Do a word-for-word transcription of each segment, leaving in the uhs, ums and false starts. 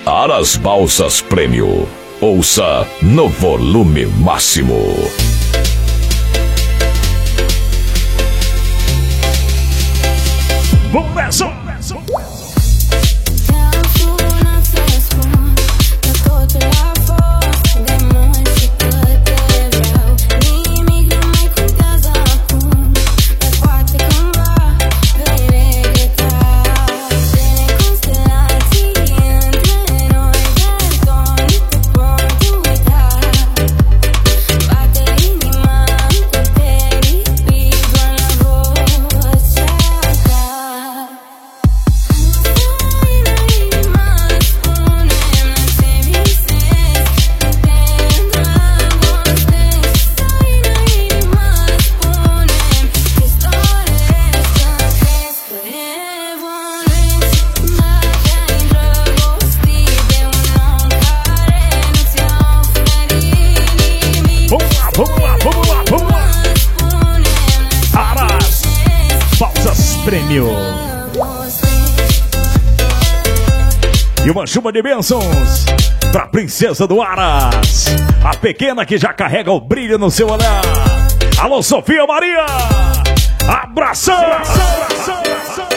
Aras Balsas Prêmio. Ouça no volume máximo. Vamos nessa! Prêmio. E uma chuva de bênçãos pra princesa do Aras, a pequena que já carrega o brilho no seu olhar. Alô, Sofia Maria! Abração! Abração, abração, abração.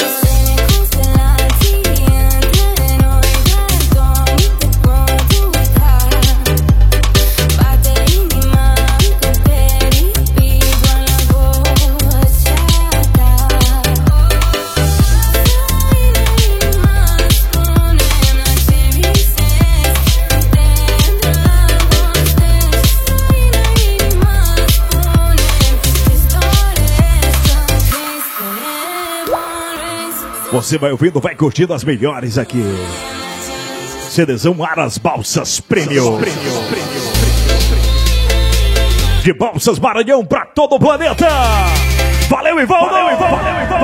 Você vai ouvindo, vai curtindo as melhores aqui. CDzão Aras Balsas Prêmio. De Balsas Maranhão pra todo o planeta. Valeu, Ivaldo! Valeu, Ivaldo!